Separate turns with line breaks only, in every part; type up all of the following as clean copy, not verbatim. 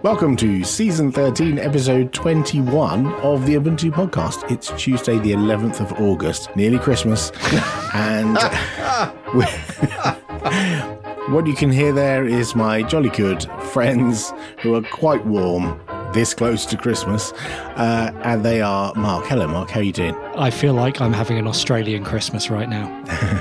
Welcome to Season 13, Episode 21 of the Ubuntu Podcast. It's Tuesday, the 11th of August, nearly Christmas, and what you can hear there is my jolly good friends who are quite warm this close to Christmas, and they are Mark. Hello, Mark. How are you doing?
I feel like I'm having an Australian Christmas right now.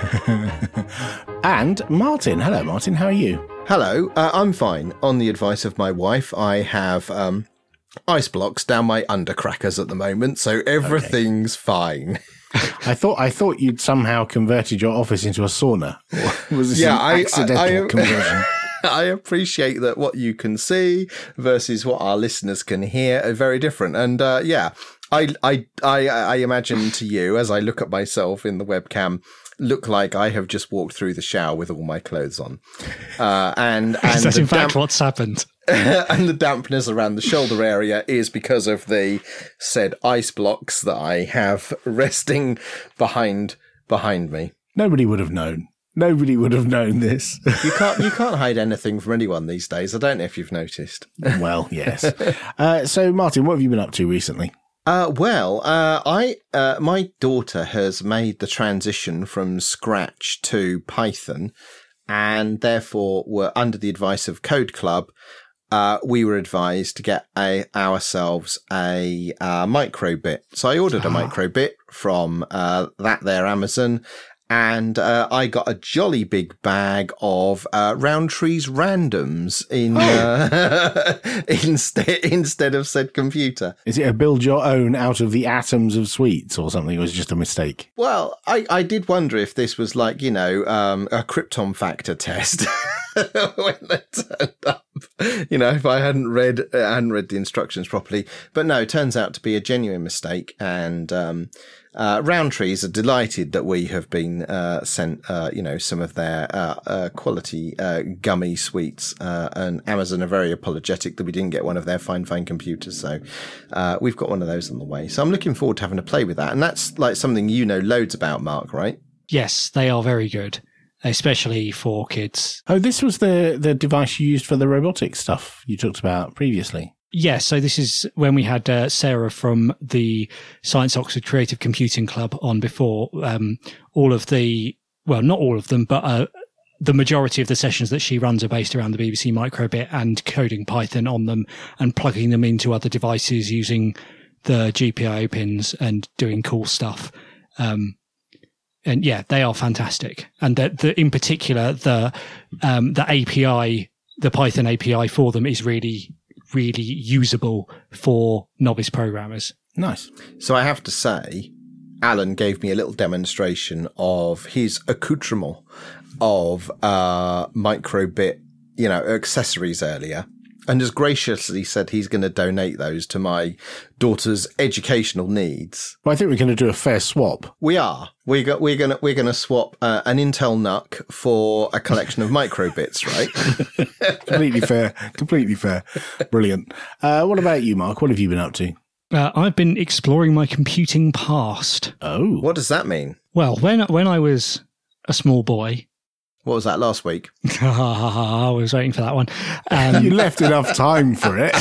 And Martin. Hello, Martin. How are you?
Hello, I'm fine. On the advice of my wife, I have ice blocks down my undercrackers at the moment, so everything's fine.
I thought you'd somehow converted your office into a sauna. Or was this an accidental conversion?
I appreciate that what you can see versus what our listeners can hear are very different. And I imagine to you, as I look at myself in the webcam, look like I have just walked through the shower with all my clothes on. And
that's in fact what's happened.
And the dampness around the shoulder area is because of the said ice blocks that I have resting behind me.
Nobody would have known. Nobody would have known this.
You can't hide anything from anyone these days. I don't know if you've noticed.
Well, yes. So, Martin, what have you been up to recently?
My daughter has made the transition from Scratch to Python, and therefore were under the advice of Code Club. We were advised to get ourselves a microbit. So I ordered a microbit from Amazon. And I got a jolly big bag of Roundtree's randoms instead of said computer.
Is it a build your own out of the atoms of sweets or something? Or was it just a mistake?
Well, I did wonder if this was like, a Krypton factor test when they turned up. If I hadn't read the instructions properly. But no, it turns out to be a genuine mistake. And Roundtrees are delighted that we have been sent, some of their quality gummy sweets, and Amazon are very apologetic that we didn't get one of their fine computers. So we've got one of those on the way. So I'm looking forward to having a play with that. And that's like something you know loads about, Mark, right?
Yes, they are very good, especially for kids.
Oh, this was the device you used for the robotics stuff you talked about previously.
Yes, so this is when we had Sarah from the Science Oxford Creative Computing Club on before. All of the, well, not all of them, but the majority of the sessions that she runs are based around the BBC Microbit and coding Python on them and plugging them into other devices using the GPIO pins and doing cool stuff. And yeah, they are fantastic. And in particular, the API, the Python API for them is really usable for novice programmers.
Nice.
So I have to say, Alan gave me a little demonstration of his accoutrement of microbit, accessories earlier, and has graciously said he's going to donate those to my daughter's educational needs.
Well, I think we're going to do a fair swap.
We are. We're going to swap an Intel NUC for a collection of microbits, right?
Completely fair. Brilliant. What about you, Mark? What have you been up to?
I've been exploring my computing past.
Oh.
What does that mean?
Well, when I was a small boy.
What was that last week?
I was waiting for that one.
You left enough time for it.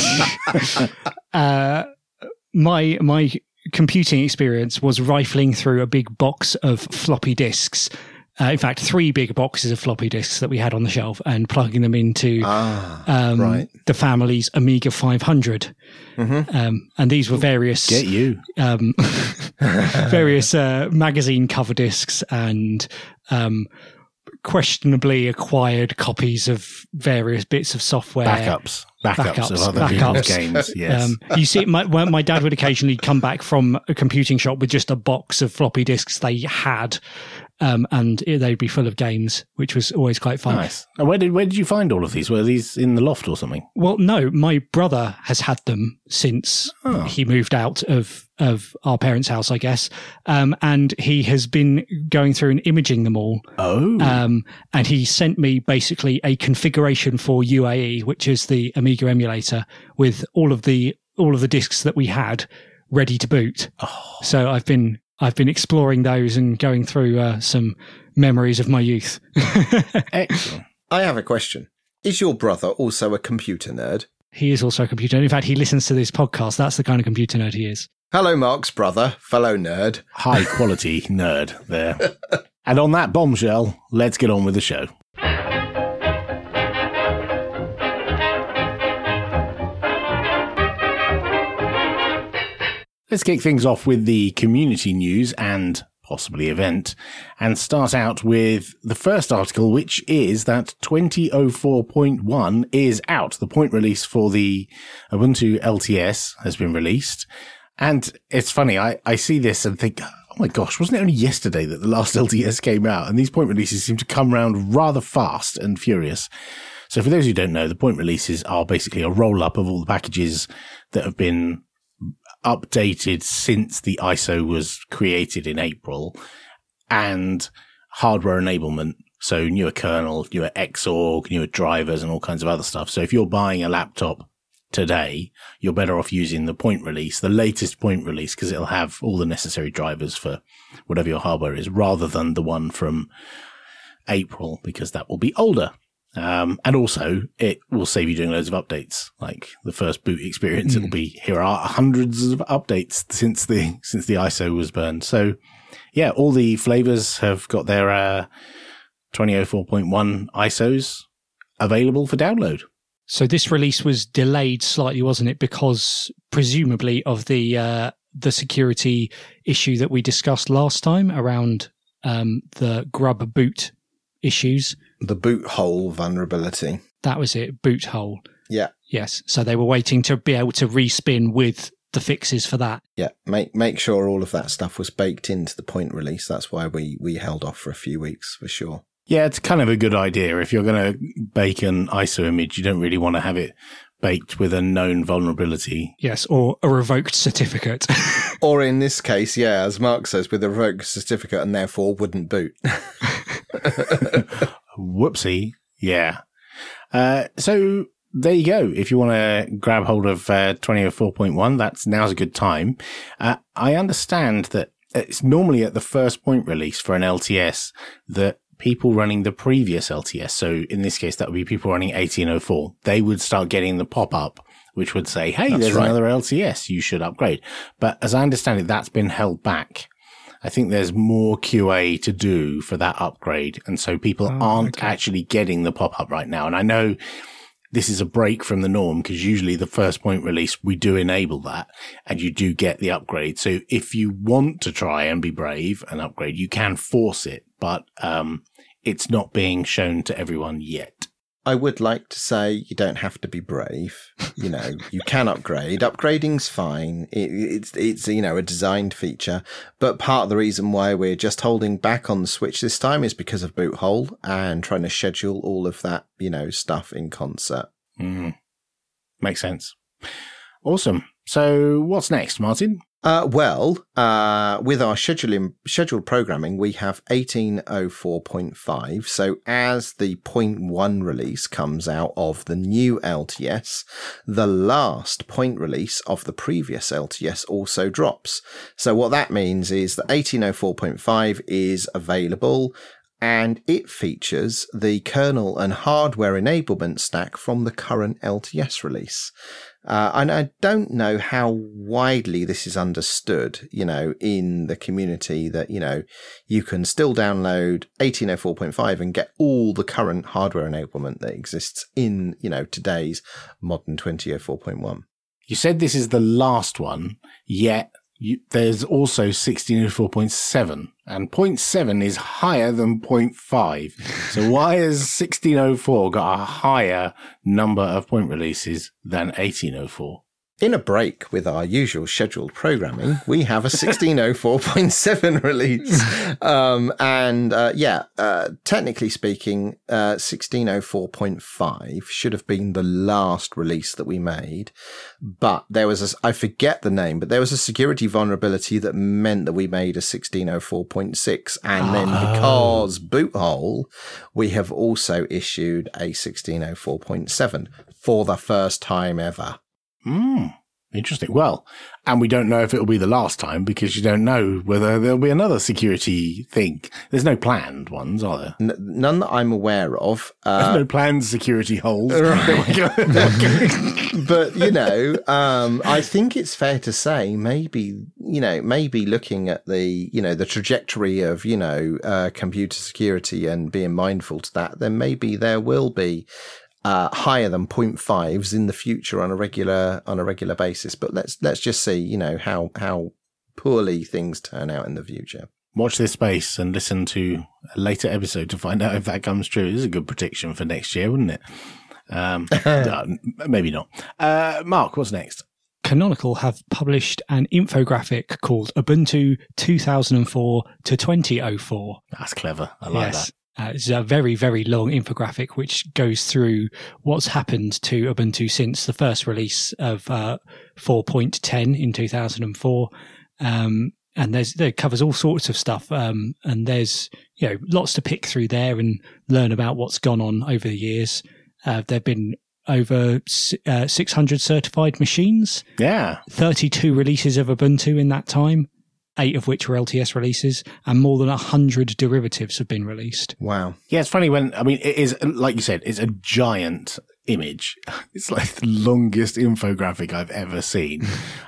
My computing experience was rifling through a big box of floppy disks. In fact, 3 big boxes of floppy disks that we had on the shelf and plugging them into the family's Amiga 500. Mm-hmm. And these were various...
Get you.
Various magazine cover disks and... questionably acquired copies of various bits of software.
Backups of other people's games, yes.
You see, my dad would occasionally come back from a computing shop with just a box of floppy disks they had, and they'd be full of games, which was always quite fun.
Nice. And where did you find all of these? Were these in the loft or something?
Well, no, my brother has had them since he moved out of our parents' house, I guess. And he has been going through and imaging them all.
Oh.
And he sent me basically a configuration for UAE, which is the Amiga emulator, with all of the disks that we had ready to boot.
Oh.
So I've been exploring those and going through some memories of my youth.
Excellent.
I have a question. Is your brother also a computer nerd?
He is also a computer nerd. In fact, he listens to this podcast. That's the kind of computer nerd he is.
Hello, Mark's brother, fellow nerd.
High quality nerd there. And on that bombshell, let's get on with the show. Let's kick things off with the community news and possibly event, and start out with the first article, which is that 20.04.1 is out. The point release for the Ubuntu LTS has been released. And it's funny, I see this and think, oh my gosh, wasn't it only yesterday that the last LTS came out? And these point releases seem to come around rather fast and furious. So for those who don't know, the point releases are basically a roll-up of all the packages that have been updated since the ISO was created in April, and hardware enablement. So newer kernel, newer Xorg, newer drivers, and all kinds of other stuff. So if you're buying a laptop today, you're better off using the point release, the latest point release, because it'll have all the necessary drivers for whatever your hardware is, rather than the one from April, because that will be older. And also it will save you doing loads of updates. Like the first boot experience, it'll be, here are hundreds of updates since the ISO was burned. So yeah, all the flavors have got their 20.04.1 ISOs available for download.
So this release was delayed slightly, wasn't it? Because presumably of the security issue that we discussed last time around the grub boot issues.
The boot hole vulnerability.
That was it, boot hole.
Yeah.
Yes. So they were waiting to be able to respin with the fixes for that.
Yeah. Make sure all of that stuff was baked into the point release. That's why we held off for a few weeks, for sure.
Yeah, it's kind of a good idea. If you're going to bake an ISO image, you don't really want to have it baked with a known vulnerability.
Yes, or a revoked certificate.
Or in this case, yeah, as Mark says, with a revoked certificate and therefore wouldn't boot.
Whoopsie. Yeah. So there you go. If you want to grab hold of 20.04.1, now's a good time. I understand that it's normally at the first point release for an LTS that people running the previous LTS, so in this case, that would be people running 18.04, they would start getting the pop-up, which would say, hey, there's another LTS, you should upgrade. But as I understand it, that's been held back. I think there's more QA to do for that upgrade. And so people aren't actually getting the pop-up right now. And I know this is a break from the norm, because usually the first point release, we do enable that and you do get the upgrade. So if you want to try and be brave and upgrade, you can force it, but it's not being shown to everyone yet.
I would like to say you don't have to be brave. You know, you can upgrade. Upgrading's fine. It's a designed feature. But part of the reason why we're just holding back on the Switch this time is because of boot hole and trying to schedule all of that, stuff in concert.
Makes sense. Awesome. So what's next, Martin?
With our scheduled programming, we have 18.04.5. So as the 0.1 release comes out of the new LTS, the last point release of the previous LTS also drops. So what that means is that 18.04.5 is available, and it features the kernel and hardware enablement stack from the current LTS release. And I don't know how widely this is understood, in the community that, you can still download 18.04.5 and get all the current hardware enablement that exists in, today's modern 20.04.1.
You said this is the last one, yet there's also 16.04.7, and 0.7 is higher than 0.5. So why has 16.04 got a higher number of point releases than 18.04?
In a break with our usual scheduled programming, we have a 16.04.7 release. Technically speaking, 16.04.5 should have been the last release that we made. But there was I forget the name, but there was a security vulnerability that meant that we made a 16.04.6. And then because boot hole, we have also issued a 16.04.7 for the first time ever.
Interesting. Well, and we don't know if it'll be the last time because you don't know whether there'll be another security thing. There's no planned ones, are there?
None that I'm aware of.
There's no planned security holes.
Right. But, I think it's fair to say maybe looking at the trajectory of, computer security and being mindful to that, then maybe there will be higher than 0.5s in the future on a regular basis. But let's just see, how poorly things turn out in the future.
Watch this space and listen to a later episode to find out if that comes true. This is a good prediction for next year, wouldn't it? Maybe not. Mark, what's next?
Canonical have published an infographic called Ubuntu 2004 to 2004.
That's clever. I like that.
It's a very, very long infographic which goes through what's happened to Ubuntu since the first release of 4.10 in 2004. And it covers all sorts of stuff. And there's, lots to pick through there and learn about what's gone on over the years. There've been over 600 certified machines.
Yeah.
32 releases of Ubuntu in that time. 8 of which were LTS releases, and more than 100 derivatives have been released.
Wow.
Yeah, it's funny it is, like you said, it's a giant image. It's like the longest infographic I've ever seen.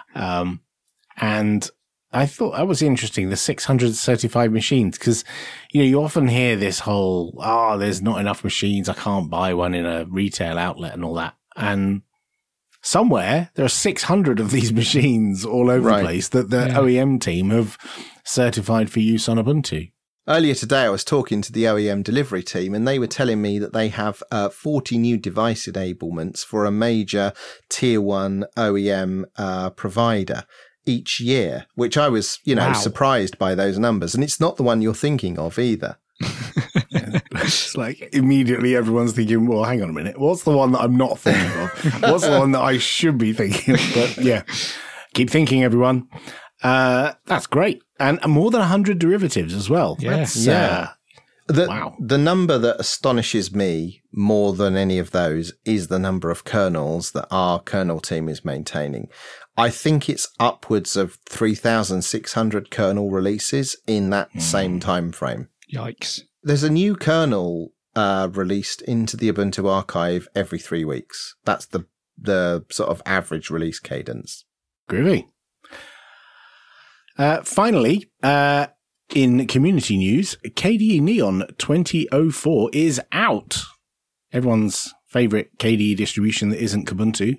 And I thought that was interesting, the 600 certified machines, because, you often hear this whole, there's not enough machines, I can't buy one in a retail outlet and all that. And somewhere there are 600 of these machines all over the place that the OEM team have certified for use on Ubuntu.
Earlier today, I was talking to the OEM delivery team, and they were telling me that they have 40 new device enablements for a major tier 1 OEM provider each year, which I was, surprised by those numbers. And it's not the one you're thinking of either.
It's like immediately everyone's thinking, well, hang on a minute. What's the one that I'm not thinking of? What's the one that I should be thinking of? But yeah, keep thinking, everyone. That's great. And more than 100 derivatives as well.
Yes.
Wow.
The number that astonishes me more than any of those is the number of kernels that our kernel team is maintaining. I think it's upwards of 3,600 kernel releases in that same time frame.
Yikes.
There's a new kernel released into the Ubuntu archive every 3 weeks. That's the sort of average release cadence.
Groovy. Finally, in community news, KDE Neon 2004 is out. Everyone's favorite KDE distribution that isn't Kubuntu.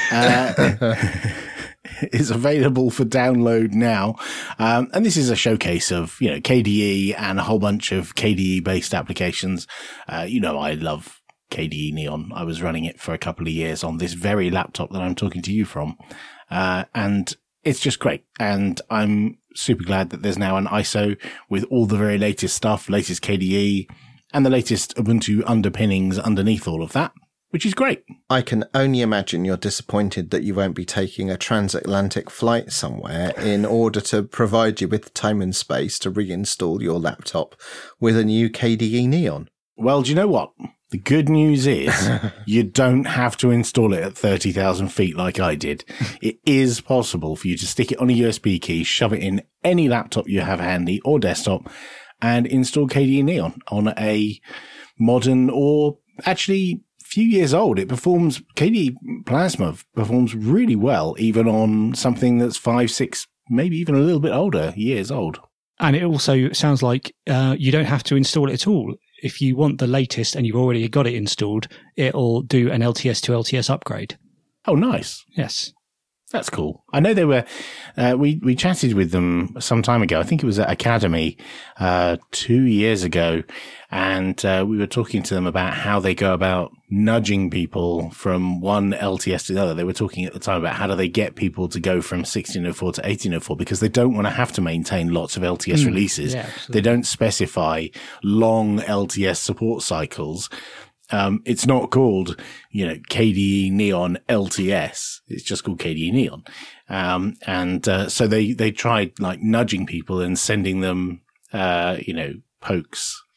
Is available for download now. And this is a showcase of, KDE and a whole bunch of KDE based applications. I love KDE Neon. I was running it for a couple of years on this very laptop that I'm talking to you from. And it's just great. And I'm super glad that there's now an ISO with all the very latest stuff, latest KDE and the latest Ubuntu underpinnings underneath all of that, which is great.
I can only imagine you're disappointed that you won't be taking a transatlantic flight somewhere in order to provide you with the time and space to reinstall your laptop with a new KDE Neon.
Well, do you know what? The good news is you don't have to install it at 30,000 feet like I did. It is possible for you to stick it on a USB key, shove it in any laptop you have handy or desktop, and install KDE Neon on a modern or actually few years old. KDE Plasma performs really well, even on something that's 5, 6, maybe even a little bit older years old.
And it also sounds like you don't have to install it at all. If you want the latest and you've already got it installed, it'll do an LTS to LTS upgrade.
Oh, nice.
Yes.
That's cool. I know they were, we chatted with them some time ago. I think it was at Academy 2 years ago. And we were talking to them about how they go about nudging people from one LTS to the other. They were talking at the time about how do they get people to go from 1604 to 1804 because they don't want to have to maintain lots of LTS releases.
Yeah,
they don't specify long LTS support cycles. It's not called, KDE Neon LTS. It's just called KDE Neon. So they tried like nudging people and sending them, pokes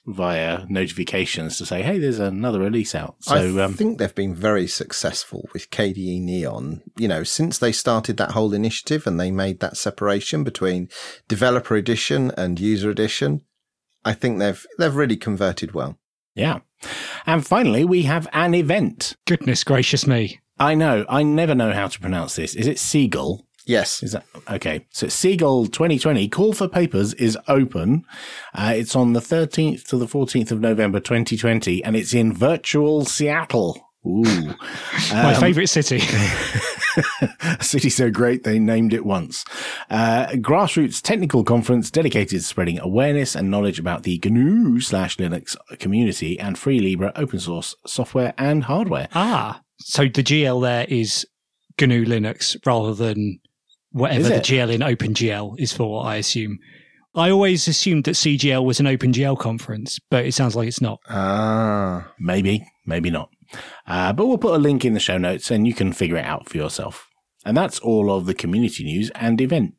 via notifications to say, hey, there's another release out. So
I think they've been very successful with KDE Neon, since they started that whole initiative and they made that separation between developer edition and user edition. I think they've really converted well.
Yeah. And finally, we have an event.
Goodness gracious me.
I know. I never know how to pronounce this. Is it Seagull?
Yes.
Is that okay? So Seagull 2020 call for papers is open. It's on the 13th to the 14th of November 2020, and it's in virtual Seattle. Ooh,
my favourite city.
A city so great they named it once. Grassroots technical conference dedicated to spreading awareness and knowledge about the GNU/Linux community and free Libre open source software and hardware.
So the GL there is GNU Linux rather than whatever the GL in OpenGL is for, I assume. I always assumed that CGL was an OpenGL conference, but it sounds like it's not.
Maybe not. But we'll put a link in the show notes and you can figure it out for yourself. And that's all of the community news and event.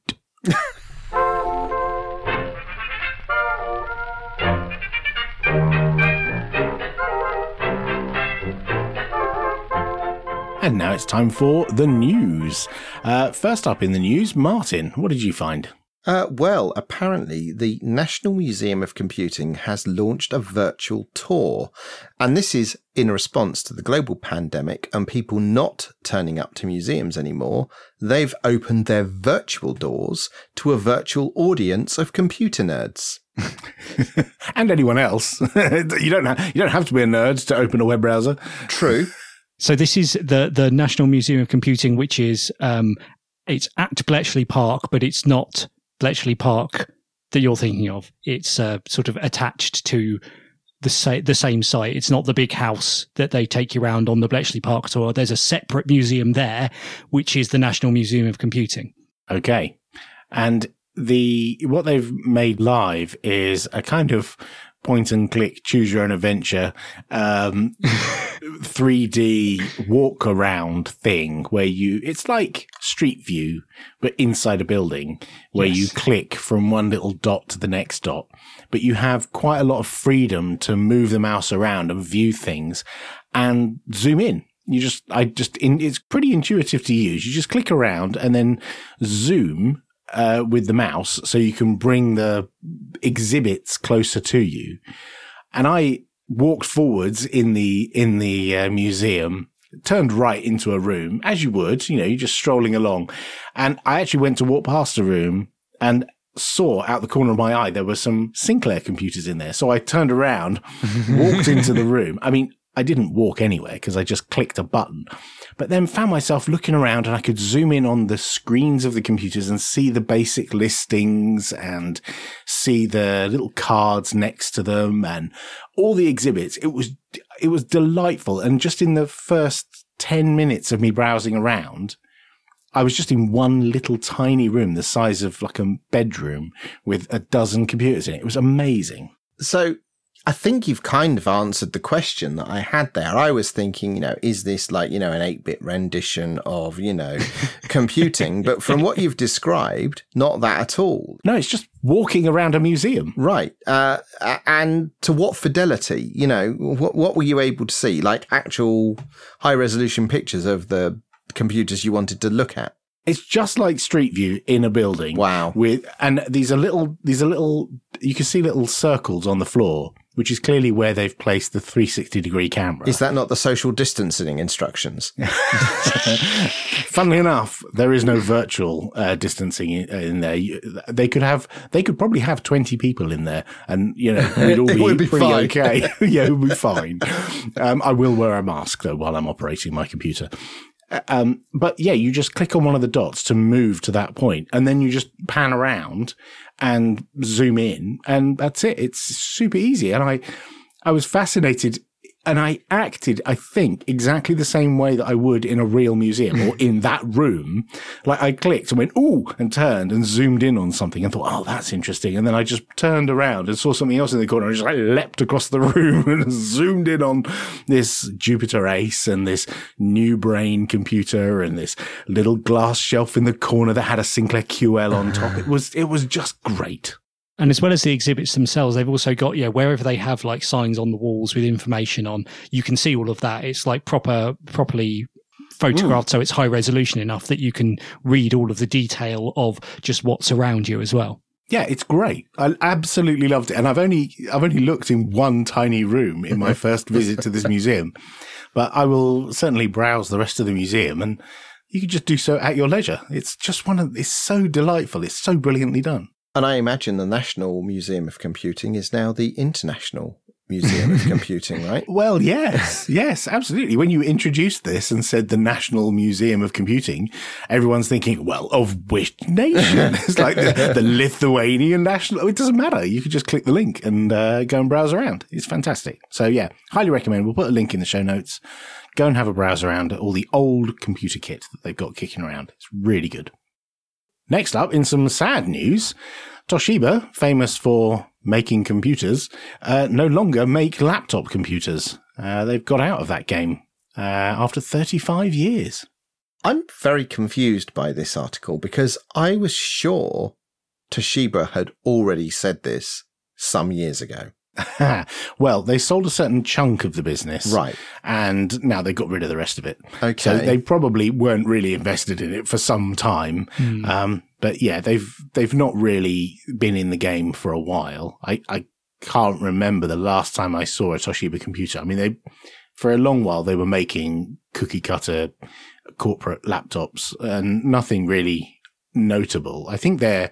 And now it's time for the news. First up in the news, Martin, what did you find?
Well, apparently the National Museum of Computing has launched a virtual tour. And this is in response to the global pandemic and people not turning up to museums anymore. They've opened their virtual doors to a virtual audience of computer nerds.
And anyone else. You don't have to be a nerd to open a web browser.
True.
So this is the National Museum of Computing, which is it's at Bletchley Park, but it's not Bletchley Park that you're thinking of. It's sort of attached to the same site. It's not the big house that they take you around on the Bletchley Park tour. There's a separate museum there, which is the National Museum of Computing.
Okay. And what they've made live is a kind of point and click, choose your own adventure, 3D walk around thing where it's like Street View, but inside a building where you click from one little dot to the next dot, but you have quite a lot of freedom to move the mouse around and view things and zoom in. It's pretty intuitive to use. You just click around and then zoom with the mouse so you can bring the exhibits closer to you. And I walked forwards in the museum, turned right into a room, as you would, you're just strolling along. And I actually went to walk past a room and saw out the corner of my eye there were some Sinclair computers in there. So I turned around, walked into the room. I mean, I didn't walk anywhere because I just clicked a button, but then found myself looking around and I could zoom in on the screens of the computers and see the basic listings and see the little cards next to them and all the exhibits. It was delightful. And just in the first 10 minutes of me browsing around, I was just in one little tiny room, the size of like a bedroom with a dozen computers in it. It was amazing.
So I think you've kind of answered the question that I had there. I was thinking, is this like, an 8-bit rendition of, computing? But from what you've described, not that at all.
No, it's just walking around a museum.
Right. And to what fidelity? What were you able to see? Like actual high resolution pictures of the computers you wanted to look at?
It's just like Street View in a building.
Wow.
And these are little, you can see little circles on the floor, which is clearly where they've placed the 360-degree camera.
Is that not the social distancing instructions?
Funnily enough, there is no virtual distancing in there. They could probably have 20 people in there and, we'd all be pretty fine. Okay. Yeah, it would be fine. I will wear a mask though while I'm operating my computer. But yeah, you just click on one of the dots to move to that point and then you just pan around and zoom in and that's it. It's super easy. And I was fascinated and I acted, I think, exactly the same way that I would in a real museum or in that room. Like I clicked and went, ooh, and turned and zoomed in on something and thought, oh, that's interesting. And then I just turned around and saw something else in the corner and just leapt across the room and zoomed in on this Jupiter Ace and this New Brain computer and this little glass shelf in the corner that had a Sinclair QL on top. It was just great.
And as well as the exhibits themselves, they've also got, wherever they have like signs on the walls with information on, you can see all of that. It's like properly photographed, so it's high resolution enough that you can read all of the detail of just what's around you as well.
Yeah, it's great. I absolutely loved it. And I've only looked in one tiny room in my first visit to this museum, but I will certainly browse the rest of the museum, and you can just do so at your leisure. It's just it's so delightful. It's so brilliantly done.
And I imagine the National Museum of Computing is now the International Museum of Computing, right?
Well, yes, absolutely. When you introduced this and said the National Museum of Computing, everyone's thinking, well, of which nation? It's like the Lithuanian National. It doesn't matter. You could just click the link and go and browse around. It's fantastic. So yeah, highly recommend. We'll put a link in the show notes. Go and have a browse around at all the old computer kit that they've got kicking around. It's really good. Next up, in some sad news, Toshiba, famous for making computers, no longer make laptop computers. They've got out of that game after 35 years.
I'm very confused by this article because I was sure Toshiba had already said this some years ago.
Well, they sold a certain chunk of the business.
Right.
And now they got rid of the rest of it.
Okay.
So they probably weren't really invested in it for some time. But yeah, they've not really been in the game for a while. I can't remember the last time I saw a Toshiba computer. I mean, for a long while, they were making cookie cutter corporate laptops and nothing really notable. I think their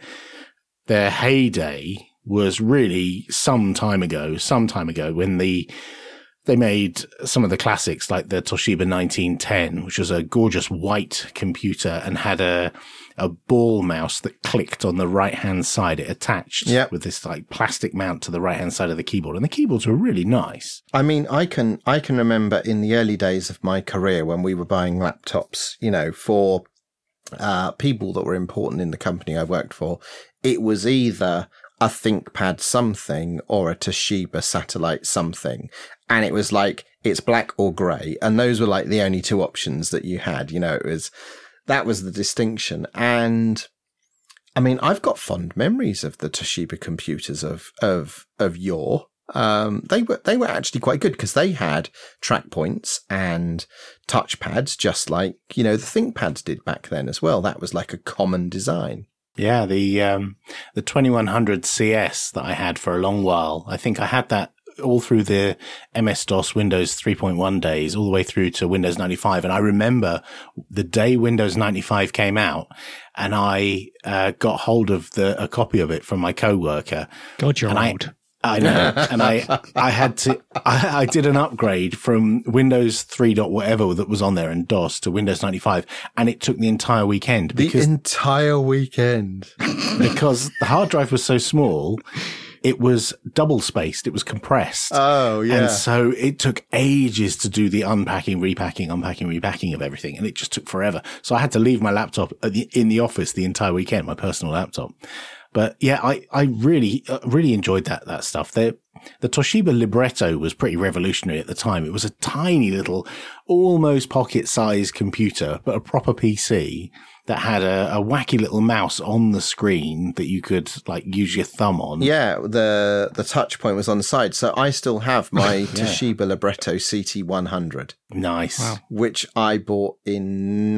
heyday was really some time ago when they made some of the classics like the Toshiba 1910, which was a gorgeous white computer and had a ball mouse that clicked on the right-hand side. It attached with this like plastic mount to the right-hand side of the keyboard. And the keyboards were really nice.
I mean, I can remember in the early days of my career when we were buying laptops, for people that were important in the company I worked for, it was either a ThinkPad something or a Toshiba satellite something. And it was like, it's black or grey. And those were like the only two options that you had. That was the distinction. And I mean, I've got fond memories of the Toshiba computers of yore. They were actually quite good because they had track points and touchpads, just like, the ThinkPads did back then as well. That was like a common design.
Yeah, the 2100 CS that I had for a long while. I think I had that all through the MS-DOS Windows 3.1 days, all the way through to Windows 95. And I remember the day Windows 95 came out, and I got hold of a copy of it from my coworker.
God, you're old.
I know. And I did an upgrade from Windows 3. Whatever that was on there and DOS to Windows 95. And it took the entire weekend.
The entire weekend.
Because the hard drive was so small, it was double spaced. It was compressed.
Oh, yeah.
And so it took ages to do the unpacking, repacking of everything. And it just took forever. So I had to leave my laptop in the office the entire weekend, my personal laptop. But yeah, I really enjoyed that stuff. The Toshiba Libretto was pretty revolutionary at the time. It was a tiny little, almost pocket-sized computer, but a proper PC that had a wacky little mouse on the screen that you could like use your thumb on.
Yeah, the touch point was on the side. So I still have my Toshiba Libretto CT100.
Nice. Wow.
Which I bought in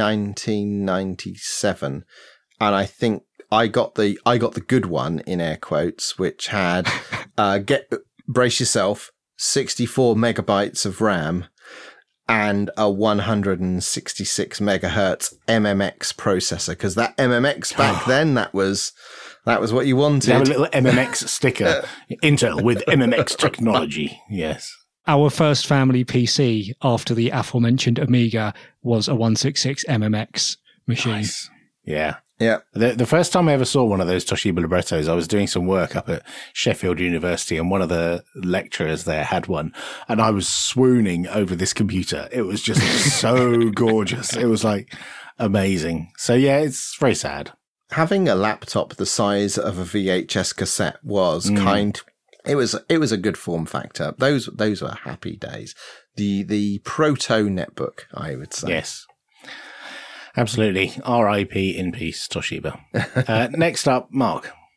1997. And I think I got the good one in air quotes, which had brace yourself, 64 megabytes of RAM and a 166 megahertz MMX processor. Because that MMX back then, that was what you wanted.
You have a little MMX sticker, Intel with MMX technology. Yes.
Our first family PC after the aforementioned Amiga was a 166 MMX machine.
Nice. Yeah.
Yeah.
The first time I ever saw one of those Toshiba Librettos, I was doing some work up at Sheffield University, and one of the lecturers there had one, and I was swooning over this computer. It was just so gorgeous. It was like amazing. So yeah, it's very sad.
Having a laptop the size of a VHS cassette was it was a good form factor. Those were happy days. The proto netbook, I would say.
Yes. Absolutely. R.I.P. in peace, Toshiba. Next up, Mark.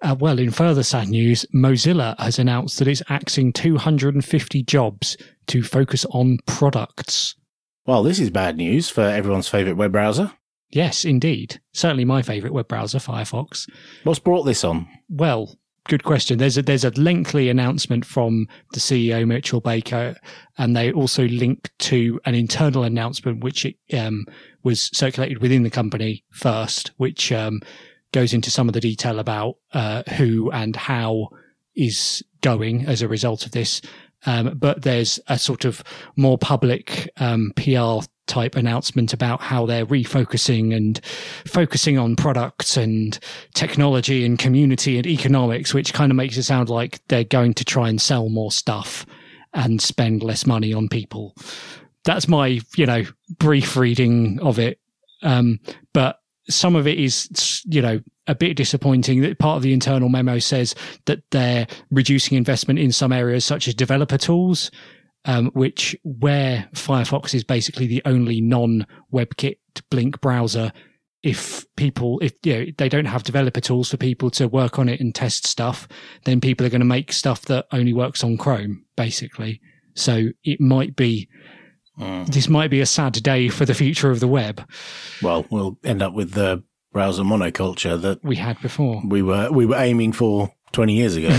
Well, in further sad news, Mozilla has announced that it's axing 250 jobs to focus on products.
Well, this is bad news for everyone's favourite web browser.
Yes, indeed. Certainly my favourite web browser, Firefox.
What's brought this on?
Well, good question. There's a lengthy announcement from the CEO, Mitchell Baker, and they also link to an internal announcement which was circulated within the company first, which goes into some of the detail about who and how is going as a result of this. But there's a sort of more public PR type announcement about how they're refocusing and focusing on products and technology and community and economics, which kind of makes it sound like they're going to try and sell more stuff and spend less money on people. That's my, brief reading of it. But some of it is, a bit disappointing. That part of the internal memo says that they're reducing investment in some areas such as developer tools, where Firefox is basically the only non-WebKit Blink browser. If they don't have developer tools for people to work on it and test stuff, then people are going to make stuff that only works on Chrome, basically. So it might be, this might be a sad day for the future of the web.
Well, we'll end up with the browser monoculture that
we had before.
We were aiming for 20 years ago.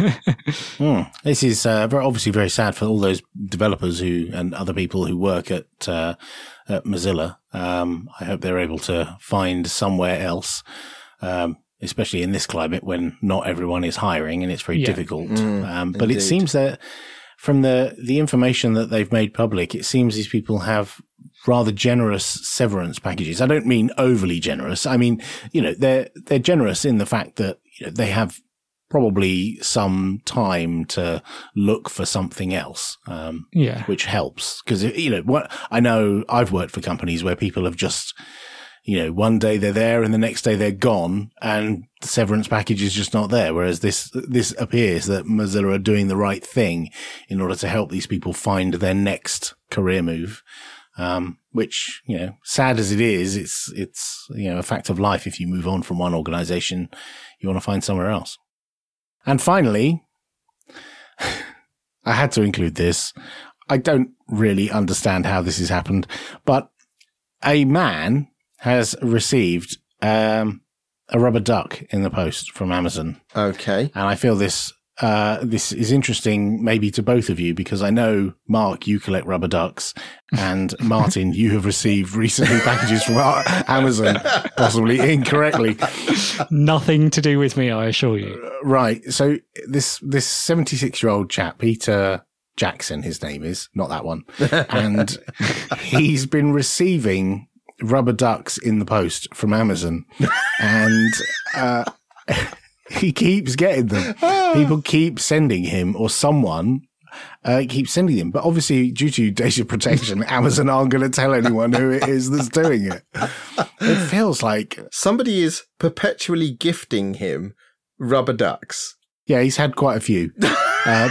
This is obviously very sad for all those developers and other people who work at Mozilla. I hope they're able to find somewhere else, especially in this climate when not everyone is hiring and it's very difficult. But it seems that from the information that they've made public, it seems these people have rather generous severance packages. I don't mean overly generous. I mean, they're generous in the fact that they have probably some time to look for something else, which helps. Because, what I know, I've worked for companies where people have just, one day they're there and the next day they're gone and the severance package is just not there. Whereas this appears that Mozilla are doing the right thing in order to help these people find their next career move. Which, sad as it is, it's, a fact of life. If you move on from one organization, you want to find somewhere else. And finally, I had to include this. I don't really understand how this has happened, but a man has received a rubber duck in the post from Amazon.
Okay.
And I feel this is interesting maybe to both of you, because I know, Mark, you collect rubber ducks, and Martin, you have received recently packages from Amazon, possibly incorrectly.
Nothing to do with me, I assure you.
Right. So this 76-year-old chap, Peter Jackson, his name is, not that one. And he's been receiving rubber ducks in the post from Amazon. And, he keeps getting them. People keep sending him, or someone keeps sending them. But obviously, due to data protection, Amazon aren't going to tell anyone who it is that's doing it. It feels like
somebody is perpetually gifting him rubber ducks.
Yeah, he's had quite a few.
I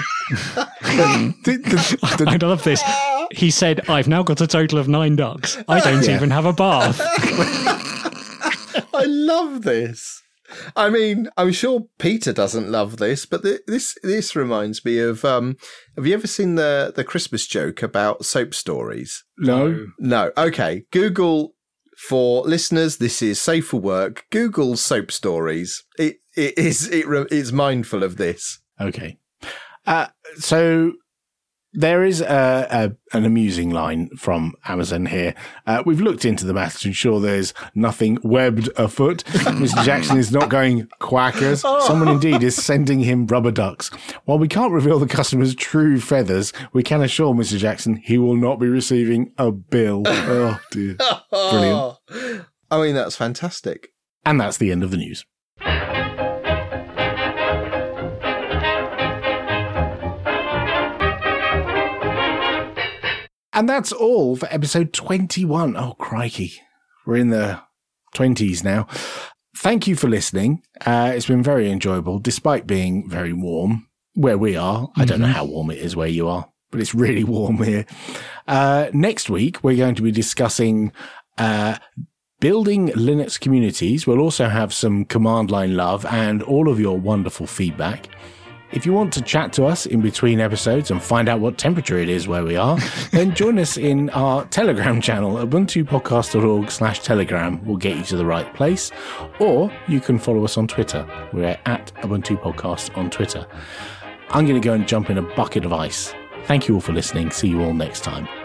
love this. He said, "I've now got a total of 9 ducks. I don't even have a bath."
I love this. I mean, I'm sure Peter doesn't love this, but this reminds me of, have you ever seen the Christmas joke about soap stories?
No.
Okay. Google, for listeners, this is safe for work. Google soap stories. It's mindful of this.
Okay. So there is an amusing line from Amazon here. We've looked into the matter to ensure there's nothing webbed afoot. Mr. Jackson is not going quackers. Someone indeed is sending him rubber ducks. While we can't reveal the customer's true feathers, we can assure Mr. Jackson he will not be receiving a bill. Oh, dear. Brilliant.
I mean, that's fantastic.
And that's the end of the news. And that's all for episode 21. Oh, crikey. We're in the 20s now. Thank you for listening. It's been very enjoyable, despite being very warm where we are. I don't know how warm it is where you are, but it's really warm here. Next week, we're going to be discussing the Building Linux communities will also have some command line love and all of your wonderful feedback. If you want to chat to us in between episodes and find out what temperature it is where we are, then join us in our Telegram channel. ubuntupodcast.org/Telegram will get you to the right place. Or you can follow us on Twitter. We're at Ubuntu Podcast on Twitter. I'm going to go and jump in a bucket of ice. Thank you all for listening. See you all next time.